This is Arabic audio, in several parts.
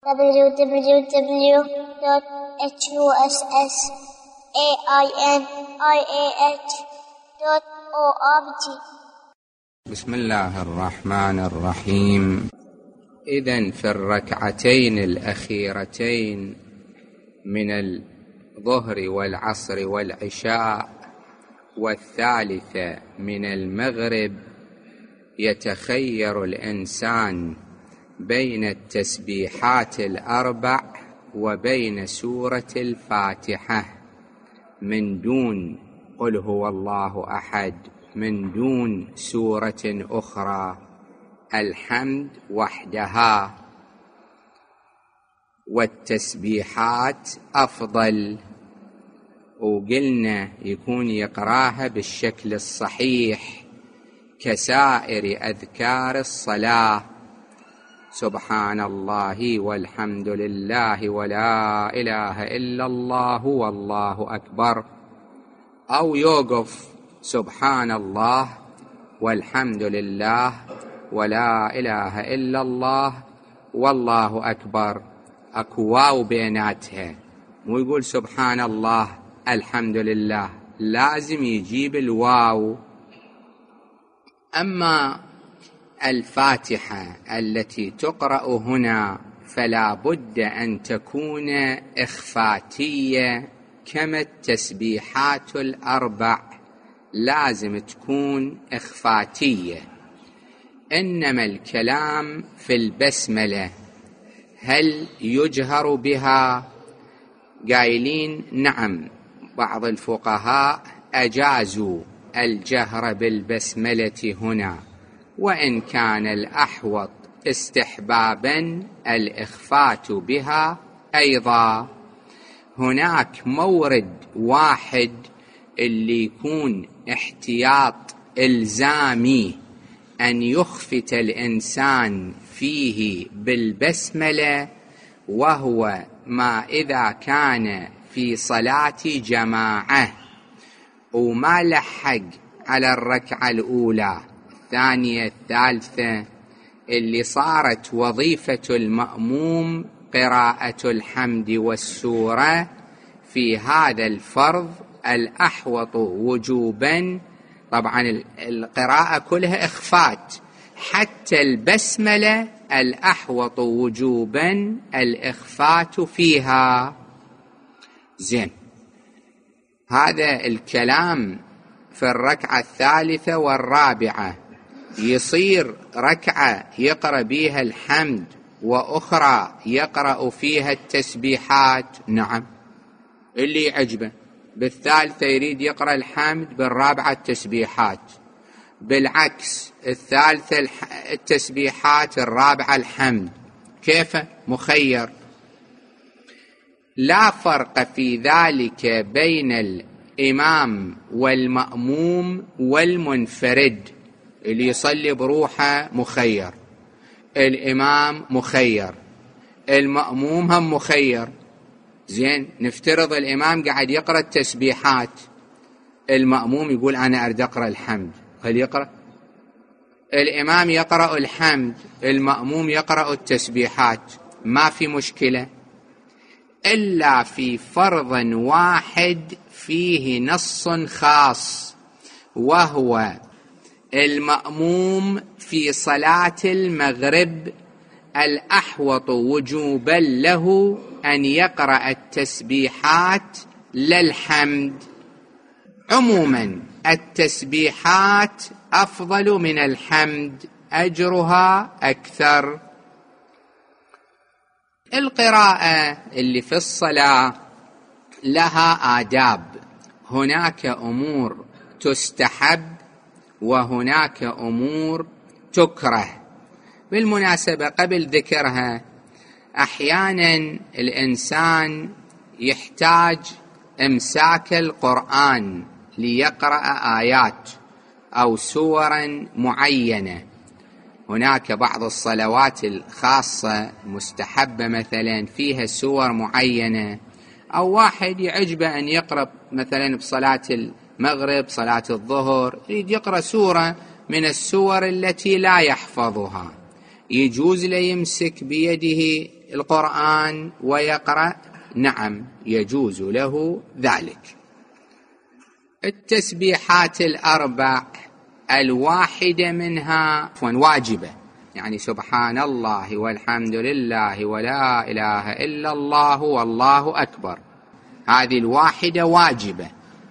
www.hussainih.org. بسم الله الرحمن الرحيم. إذن في الركعتين الأخيرتين من الظهر والعصر والعشاء والثالثة من المغرب يتخير الإنسان بين التسبيحات الأربع وبين سورة الفاتحة من دون قل هو الله أحد، من دون سورة أخرى، الحمد وحدها. والتسبيحات أفضل، وقلنا يكون يقراها بالشكل الصحيح كسائر أذكار الصلاة، سبحان الله والحمد لله ولا إله إلا الله والله أكبر، أو يوقف سبحان الله والحمد لله ولا إله إلا الله والله أكبر، أكو واو بيناتها، مو يقول سبحان الله الحمد لله، لازم يجيب الواو. أما الفاتحة التي تقرأ هنا فلا بد أن تكون إخفاتية كما التسبيحات الأربع، لازم تكون إخفاتية. إنما الكلام في البسملة هل يجهر بها؟ قايلين نعم، بعض الفقهاء أجازوا الجهر بالبسملة هنا، وإن كان الأحوط استحبابا الإخفات بها أيضا. هناك مورد واحد اللي يكون احتياط إلزامي أن يخفت الإنسان فيه بالبسملة، وهو ما إذا كان في صلاة جماعة وما لحق على الركعة الأولى الثانية الثالثة، اللي صارت وظيفة المأموم قراءة الحمد والسورة، في هذا الفرض الأحوط وجوبا، طبعا القراءة كلها إخفات، حتى البسملة الأحوط وجوبا الإخفات فيها. زين، هذا الكلام في الركعة الثالثة والرابعة. يصير ركعة يقرأ بها الحمد وأخرى يقرأ فيها التسبيحات؟ نعم، اللي يعجبه بالثالثة يريد يقرأ الحمد، بالرابعة التسبيحات، بالعكس الثالثة التسبيحات، الرابعة الحمد، كيف؟ مخير. لا فرق في ذلك بين الإمام والمأموم والمنفرد. اللي يصلي بروحه مخير، الإمام مخير، المأموم هم مخير. زين، نفترض الإمام قاعد يقرأ التسبيحات، المأموم يقول أنا أريد أقرأ الحمد، خلي يقرأ. الإمام يقرأ الحمد، المأموم يقرأ التسبيحات، ما في مشكلة، إلا في فرض واحد فيه نص خاص، وهو المأموم في صلاة المغرب الأحوط وجوبا له أن يقرأ التسبيحات للحمد. عموما التسبيحات أفضل من الحمد، أجرها أكثر. القراءة اللي في الصلاة لها آداب، هناك أمور تستحب وهناك أمور تكره. بالمناسبة قبل ذكرها، أحيانا الإنسان يحتاج إمساك القرآن ليقرأ آيات أو سورا معينة. هناك بعض الصلوات الخاصة مستحبة مثلا فيها سور معينة، أو واحد يعجبه أن يقرأ مثلا بصلاة المغرب، صلاة الظهر، يريد يقرأ سورة من السور التي لا يحفظها، يجوز له يمسك بيده القرآن ويقرأ؟ نعم، يجوز له ذلك. التسبيحات الأربع الواحدة منها واجبة، يعني سبحان الله والحمد لله ولا إله إلا الله والله أكبر، هذه الواحدة واجبة.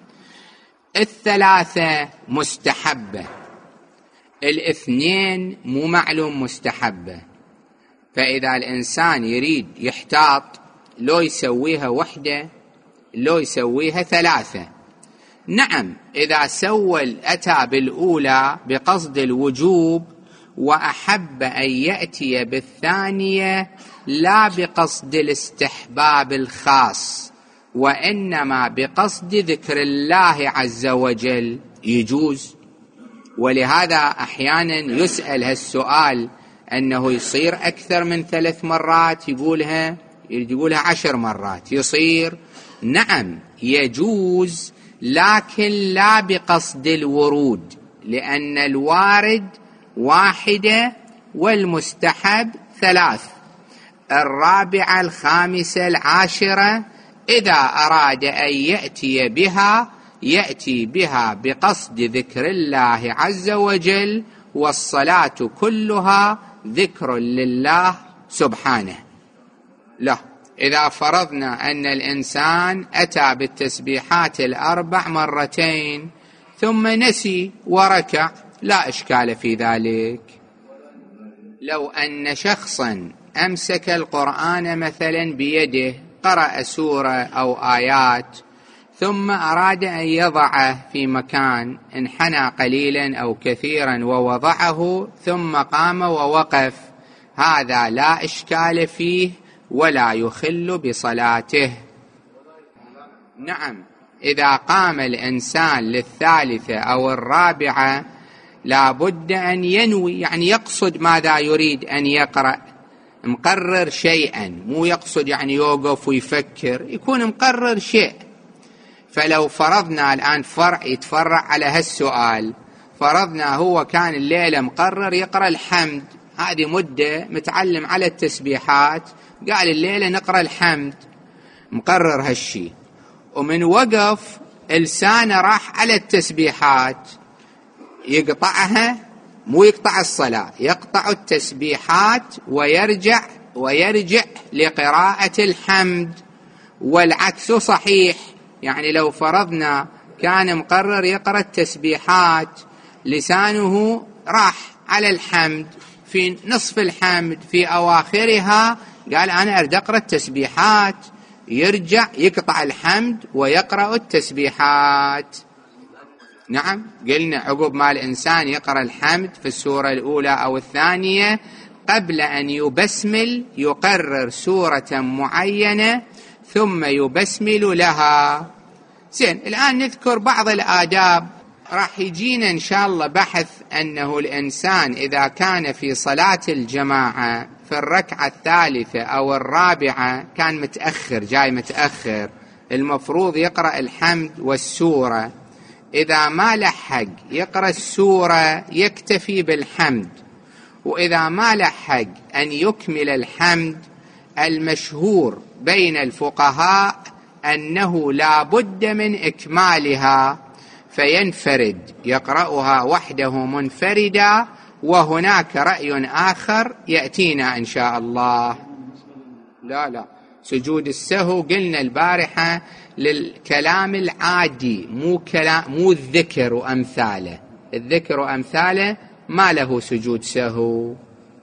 الثلاثة مستحبة، الاثنين مو معلوم مستحبة. فإذا الإنسان يريد يحتاط، لو يسويها وحدة لو يسويها ثلاثة. نعم، إذا سوى أتى بالأولى بقصد الوجوب وأحب أن يأتي بالثانية لا بقصد الاستحباب الخاص وإنما بقصد ذكر الله عز وجل، يجوز. ولهذا أحيانا يسأل هالسؤال أنه يصير أكثر من 3 مرات، يقولها 10 مرات يصير. نعم يجوز، لكن لا بقصد الورود، لأن الوارد واحدة والمستحب 3. الرابعة، الخامسة، العاشرة إذا أراد أن يأتي بها يأتي بها بقصد ذكر الله عز وجل، والصلاة كلها ذكر لله سبحانه. لا، إذا فرضنا أن الإنسان أتى بالتسبيحات الأربع مرتين ثم نسي وركع، لا إشكال في ذلك. لو أن شخصا أمسك القرآن مثلا بيده، قرأ سورة أو آيات ثم أراد أن يضعه في مكان، انحنى قليلا أو كثيرا ووضعه ثم قام ووقف، هذا لا إشكال فيه ولا يخل بصلاته. نعم، إذا قام الإنسان للثالثة أو الرابعة لا بد أن ينوي، يعني يقصد ماذا يريد أن يقرأ، مقرر شيئا، مو يقصد يعني يوقف ويفكر، يكون مقرر شيء. فلو فرضنا الآن فرع يتفرع على هالسؤال، فرضنا هو كان الليلة مقرر يقرأ الحمد، هذه مدة متعلم على التسبيحات، قال الليلة نقرأ الحمد، مقرر هالشي، ومن وقف لسانه راح على التسبيحات، يقطعها، مو يقطع الصلاة، يقطع التسبيحات ويرجع لقراءة الحمد. والعكس صحيح، يعني لو فرضنا كان مقرر يقرأ التسبيحات، لسانه راح على الحمد في نصف الحمد في أواخرها، قال أنا أريد أقرأ التسبيحات، يرجع يقطع الحمد ويقرأ التسبيحات. نعم، قلنا عقب ما الإنسان يقرأ الحمد في السورة الأولى أو الثانية، قبل أن يبسمل يقرر سورة معينة ثم يبسمل لها. زين، الآن نذكر بعض الآداب، راح يجينا إن شاء الله بحث أنه الإنسان إذا كان في صلاة الجماعة في الركعة الثالثة أو الرابعة، كان متأخر، جاي متأخر، المفروض يقرأ الحمد والسورة، إذا ما لحق يقرأ السورة يكتفي بالحمد، وإذا ما لحق أن يكمل الحمد، المشهور بين الفقهاء أنه لا بد من إكمالها، فينفرد يقرأها وحده منفردا، وهناك رأي آخر يأتينا إن شاء الله. لا، سجود السهو قلنا البارحة للكلام العادي، مو الذكر وأمثاله، الذكر وأمثاله ما له سجود سهو.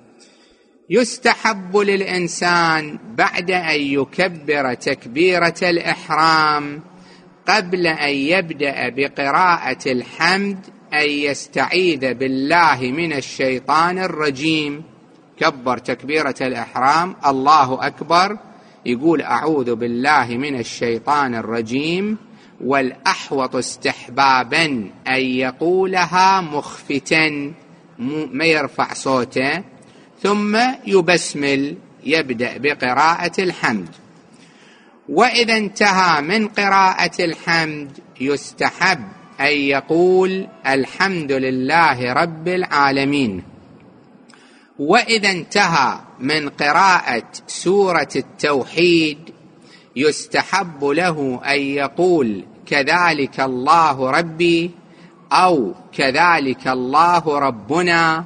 يستحب للإنسان بعد أن يكبر تكبيرة الإحرام قبل أن يبدأ بقراءة الحمد أن يستعيذ بالله من الشيطان الرجيم. كبر تكبيرة الإحرام، الله أكبر، يقول أعوذ بالله من الشيطان الرجيم، والأحوط استحبابا أن يقولها مخفتا، ما يرفع صوته، ثم يبسمل، يبدأ بقراءة الحمد. وإذا انتهى من قراءة الحمد يستحب أن يقول الحمد لله رب العالمين. وإذا انتهى من قراءة سورة التوحيد يستحب له أن يقول كذلك الله ربي أو كذلك الله ربنا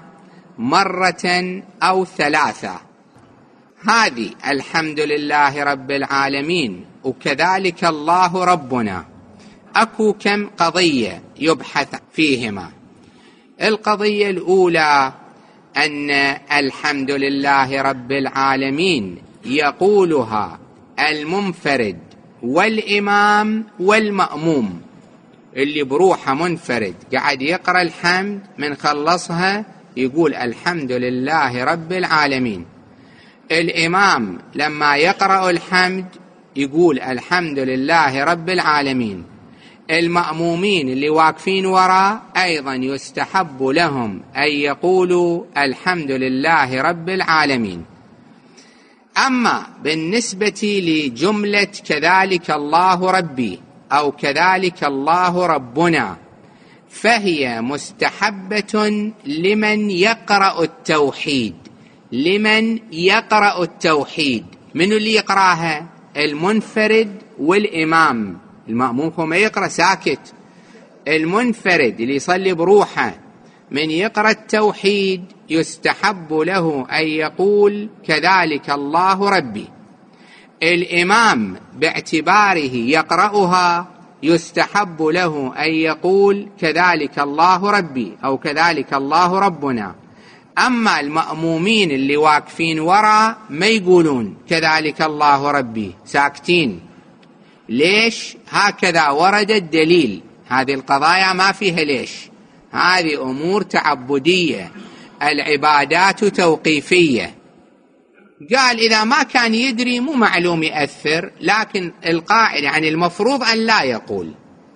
مرة أو ثلاثة. هذه الحمد لله رب العالمين وكذلك الله ربنا أكو كم قضية يبحث فيهما. القضية الأولى أن الحمد لله رب العالمين يقولها المنفرد والإمام والمأموم. اللي بروحه منفرد قاعد يقرأ الحمد من خلصها يقول الحمد لله رب العالمين. الإمام لما يقرأ الحمد يقول الحمد لله رب العالمين. المأمومين اللي واقفين وراء أيضا يستحب لهم أن يقولوا الحمد لله رب العالمين. أما بالنسبة لجملة كذلك الله ربي أو كذلك الله ربنا فهي مستحبة لمن يقرأ التوحيد. لمن يقرأ التوحيد من اللي يقرأها؟ المنفرد والإمام. المأموم هو ما يقرأ ساكت. المنفرد اللي يصلي بروحه من يقرأ التوحيد يستحب له أن يقول كذلك الله ربي. الإمام باعتباره يقرأها يستحب له أن يقول كذلك الله ربي أو كذلك الله ربنا. أما المأمومين اللي واقفين وراء ما يقولون كذلك الله ربي، ساكتين. ليش؟ هكذا ورد الدليل. هذه القضايا ما فيها ليش، هذه أمور تعبدية، العبادات توقيفية. قال إذا ما كان يدري مو معلوم يأثر، لكن القاعدة يعني المفروض أن لا يقول.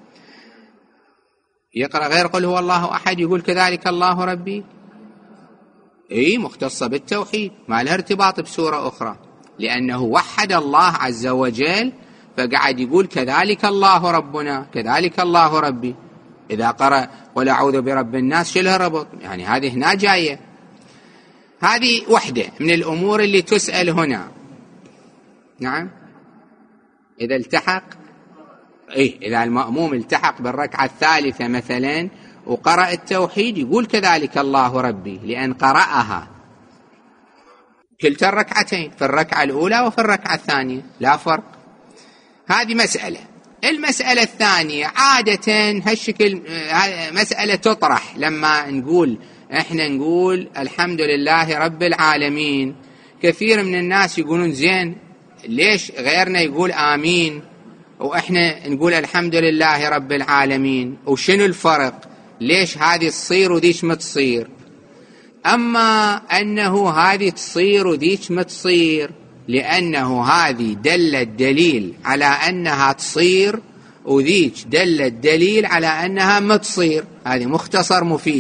يقرأ غير قل هو الله أحد يقول كذلك الله ربي، مختصة بالتوحيد، ما لها ارتباط بسورة أخرى، لأنه وحد الله عز وجل فقعد يقول كذلك الله ربنا كذلك الله ربي. إذا قرأ قل أعوذ برب الناس شو لها ربط؟ يعني هذه هنا جاية. هذه وحدة من الأمور اللي تسأل هنا. نعم، إذا التحق إذا المأموم التحق بالركعة الثالثة مثلا وقرأ التوحيد يقول كذلك الله ربي، لأن قرأها كلتا الركعتين، في الركعة الأولى وفي الركعة الثانية، لا فرق. هذه مسألة. المسألة الثانية عادة هالشكل مسألة تطرح لما نقول احنا نقول الحمد لله رب العالمين. كثير من الناس يقولون زين ليش غيرنا يقول آمين وإحنا نقول الحمد لله رب العالمين، وشنو الفرق؟ ليش هذه تصير وذيش ما تصير؟ أما أنه هذه تصير وذيش ما تصير لأنه هذه دل الدليل على أنها تصير وذيك دل الدليل على أنها ما تصير. هذه مختصر مفيد.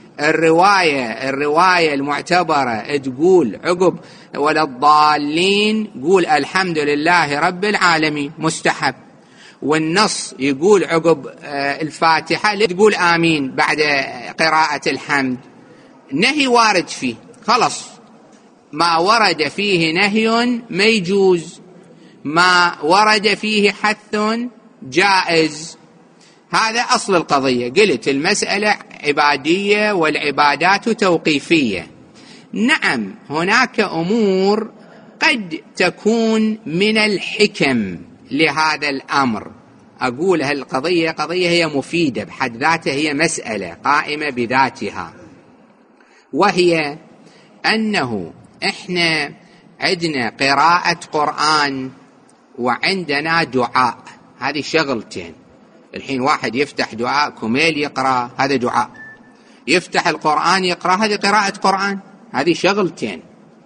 الرواية المعتبرة تقول عقب ولا الضالين قول الحمد لله رب العالمين مستحب، والنص يقول عقب الفاتحة تقول آمين بعد قراءة الحمد. نهي وارد فيه، خلص ما ورد فيه نهي ما يجوز، ما ورد فيه حث جائز. هذا أصل القضية. قلت المسألة عبادية والعبادات توقيفية. نعم هناك أمور قد تكون من الحكم لهذا الأمر. أقول هالقضية قضية هي مفيدة بحد ذاتها، هي مسألة قائمة بذاتها، وهي أنه إحنا عندنا قراءة قرآن وعندنا دعاء. هذه شغلتين. الحين واحد يفتح دعاء كميل يقرأ، هذا دعاء. يفتح القرآن يقرأ، هذه قراءة قرآن. هذه شغلتين.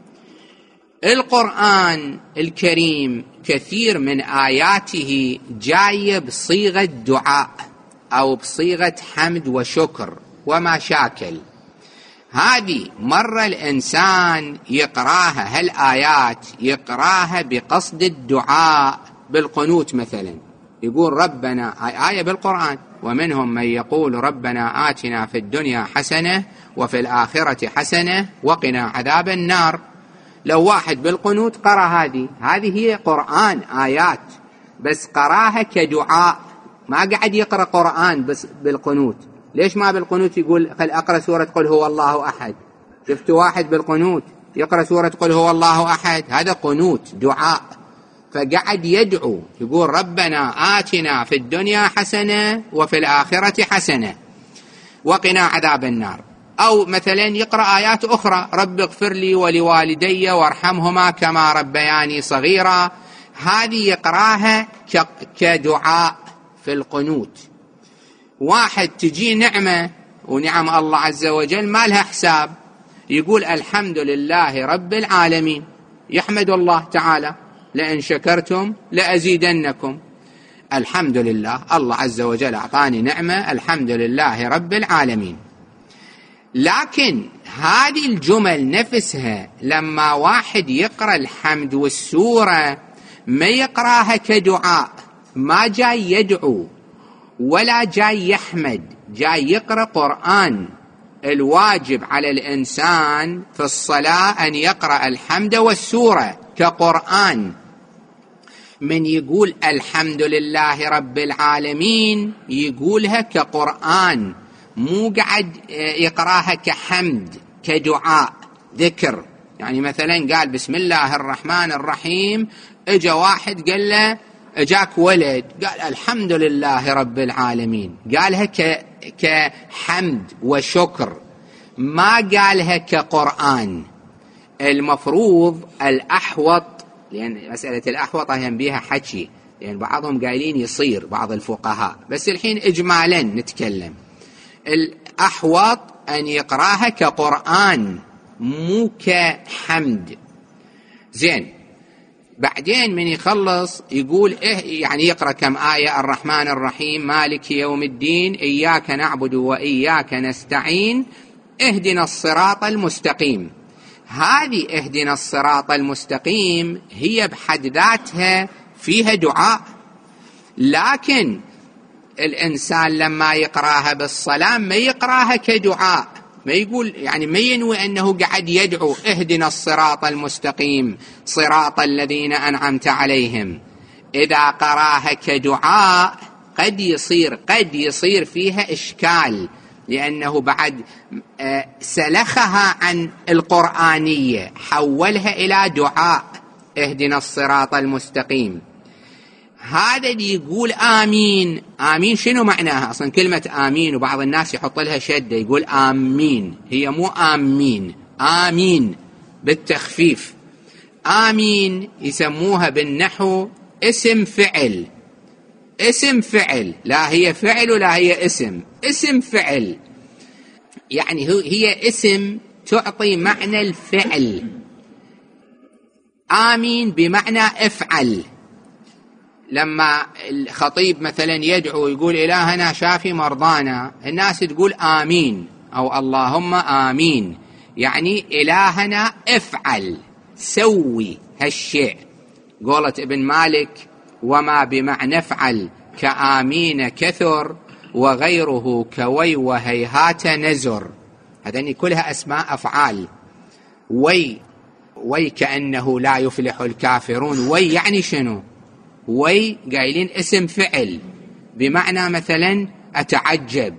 القرآن الكريم كثير من آياته جاية بصيغة دعاء أو بصيغة حمد وشكر وما شاكل. هذه مرة الإنسان يقراها هالآيات يقراها بقصد الدعاء، بالقنوت مثلا يقول ربنا، آية بالقرآن، ومنهم من يقول ربنا آتنا في الدنيا حسنة وفي الآخرة حسنة وقنا عذاب النار. لو واحد بالقنوت قرأ هذه هي قرآن آيات، بس قراها كدعاء، ما قاعد يقرأ قرآن بس بالقنوت. ليش ما بالقنوت يقول خل أقرأ سورة قل هو الله أحد؟ شفتوا واحد بالقنوت يقرأ سورة قل هو الله أحد؟ هذا قنوت دعاء، فقعد يدعو يقول ربنا آتنا في الدنيا حسنة وفي الآخرة حسنة وقنا عذاب النار. أو مثلا يقرأ آيات أخرى رب اغفر لي ولوالدي وارحمهما كما ربياني صغيرا، هذه يقرأها كدعاء في القنوت. واحد تجي نعمة ونعم الله عز وجل ما لها حساب، يقول الحمد لله رب العالمين، يحمد الله تعالى لئن شكرتم لأزيدنكم. الحمد لله، الله عز وجل أعطاني نعمة، الحمد لله رب العالمين. لكن هذه الجمل نفسها لما واحد يقرأ الحمد والسورة ما يقرأها كدعاء، ما جاي يدعو ولا جاي يحمد، جاي يقرأ قرآن. الواجب على الإنسان في الصلاة أن يقرأ الحمد والسورة كقرآن. من يقول الحمد لله رب العالمين يقولها كقرآن، مو قاعد يقراها كحمد كدعاء ذكر. يعني مثلا قال بسم الله الرحمن الرحيم، اجا واحد قال له اجاك ولد، قال الحمد لله رب العالمين، قالها كحمد وشكر، ما قالها كقرآن. المفروض الأحوط، لأن مسألة الأحوط هم بيها حكي، لأن بعضهم قايلين يصير بعض الفقهاء، بس الحين إجمالا نتكلم، الأحوط أن يقراها كقرآن مو كحمد. زين، بعدين من يخلص يقول يعني يقرأ كم آية، الرحمن الرحيم مالك يوم الدين إياك نعبد وإياك نستعين اهدنا الصراط المستقيم. هذه اهدنا الصراط المستقيم هي بحد ذاتها فيها دعاء، لكن الإنسان لما يقراها بالصلاة ما يقراها كدعاء، ما يقول يعني ما ينوي أنه قاعد يدعو اهدنا الصراط المستقيم صراط الذين أنعمت عليهم. إذا قراها كدعاء قد يصير فيها إشكال، لأنه بعد سلخها عن القرآنية، حولها إلى دعاء اهدنا الصراط المستقيم. هذا اللي يقول آمين، آمين شنو معناها أصلا كلمة آمين؟ وبعض الناس يحط لها شدة يقول آمين، هي مو آمين، آمين بالتخفيف. آمين يسموها بالنحو اسم فعل، اسم فعل، لا هي فعل ولا هي اسم فعل، يعني هي اسم تعطي معنى الفعل. آمين بمعنى افعل. لما الخطيب مثلا يدعو يقول إلهنا شافي مرضانا، الناس تقول آمين أو اللهم آمين، يعني إلهنا افعل سوي هالشيء. قولت ابن مالك وما بمعنى افعل كآمين كثر وغيره كوي وهيهات نزر. هذني كلها أسماء أفعال. وي كأنه لا يفلح الكافرون، وي يعني شنو؟ وي قايلين اسم فعل بمعنى مثلا أتعجب.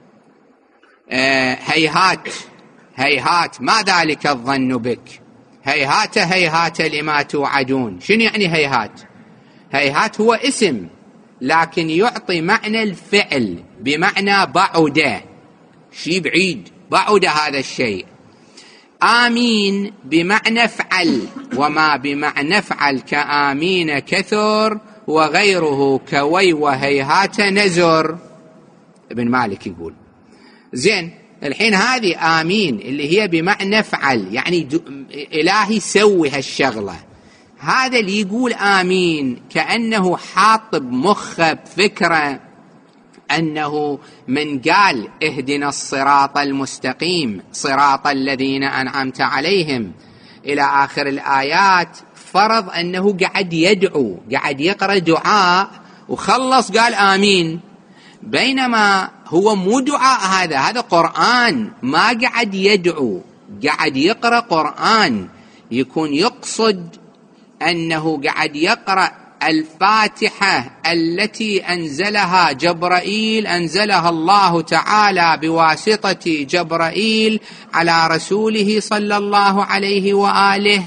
هيهات ما ذلك الظن بك، هيهات لما توعدون. شنو يعني هيهات؟ هيهات هو اسم لكن يعطي معنى الفعل بمعنى بعد، شيء بعيد، بعد هذا الشيء. آمين بمعنى افعل، وما بمعنى افعل كآمين كثر وغيره كوي وهيهات نزر. ابن مالك يقول. زين، الحين هذه آمين اللي هي بمعنى افعل، يعني إلهي سوي هالشغلة. هذا اللي يقول آمين كأنه حاط بمخه فكرة أنه من قال اهدنا الصراط المستقيم صراط الذين أنعمت عليهم إلى آخر الآيات، فرض أنه قاعد يدعو، قاعد يقرأ دعاء وخلص قال آمين. بينما هو مو دعاء، هذا قرآن، ما قاعد يدعو، قاعد يقرأ قرآن. يكون يقصد أنه قاعد يقرأ الفاتحة التي أنزلها جبرائيل، أنزلها الله تعالى بواسطة جبرائيل على رسوله صلى الله عليه وآله.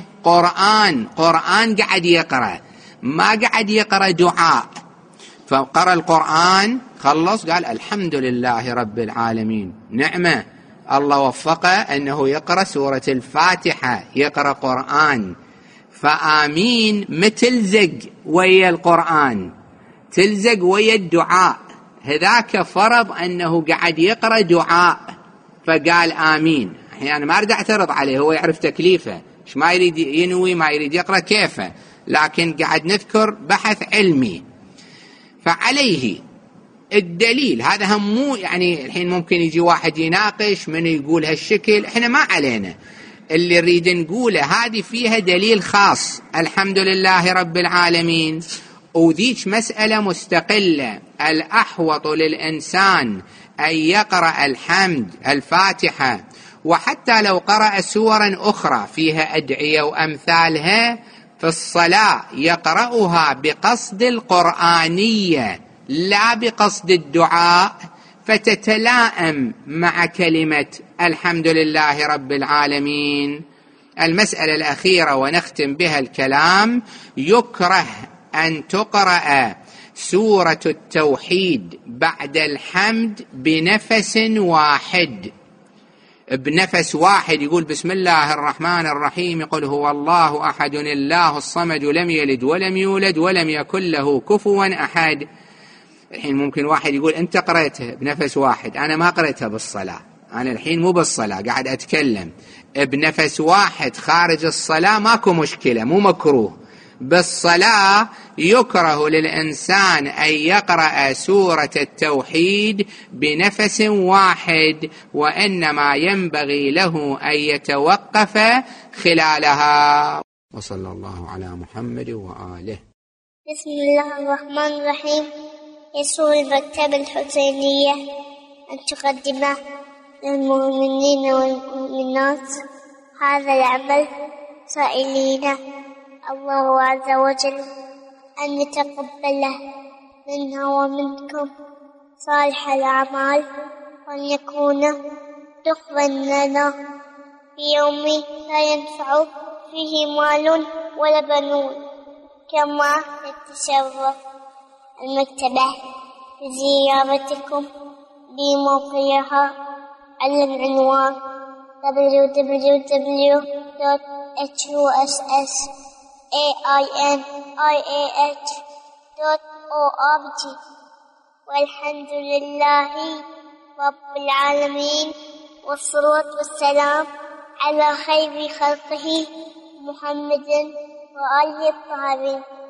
قرآن قاعد يقرأ، ما قاعد يقرأ دعاء. فقرأ القرآن خلص قال الحمد لله رب العالمين، نعمة الله وفقه أنه يقرأ سورة الفاتحة، يقرأ قرآن. فآمين متلزق ويا القرآن، تلزق ويا الدعاء. هذاك فرض أنه قاعد يقرأ دعاء فقال آمين. يعني ما أريد أعترض عليه، هو يعرف تكليفه، مش ما يريد ينوي، ما يريد يقرأ كيفه، لكن قاعد نذكر بحث علمي. فعليه الدليل هذا هم، مو يعني الحين ممكن يجي واحد يناقش من يقول هالشكل، احنا ما علينا. اللي نريد نقوله هذه فيها دليل خاص، الحمد لله رب العالمين، وذيك مسألة مستقلة. الأحوط للإنسان أن يقرأ الحمد الفاتحة، وحتى لو قرأ سورا أخرى فيها أدعية وأمثالها في الصلاة يقرأها بقصد القرآنية لا بقصد الدعاء، فتتلائم مع كلمة الحمد لله رب العالمين. المسألة الأخيرة ونختم بها الكلام: يكره أن تقرأ سورة التوحيد بعد الحمد بنفس واحد، بنفس واحد. يقول بسم الله الرحمن الرحيم، يقول هو الله أحد الله الصمد لم يلد ولم يولد ولم يكن له كفوا أحد. الحين ممكن واحد يقول أنت قرأتها بنفس واحد، أنا ما قرأتها بالصلاة، أنا الحين مو بالصلاة قاعد أتكلم بنفس واحد خارج الصلاة، ماكو مشكلة، مو مكروه. بالصلاة يكره للإنسان أن يقرأ سورة التوحيد بنفس واحد، وإنما ينبغي له أن يتوقف خلالها. وصلى الله على محمد وآله. بسم الله الرحمن الرحيم. يسر المكتبة الحسينية أن تقدم للمؤمنين والمؤمنات هذا العمل، سائلين الله عز وجل أن يتقبله منا ومنكم صالح الأعمال، وأن يكون تقبل لنا في يوم لا ينفع فيه مال ولا بنون. كما يتشرف المكتبة بزيارتكم بموقعها على العنوان www.hussaiah.org. والحمد لله رب العالمين، والصلاة والسلام على خير خلقه محمد وآله الطاهرين.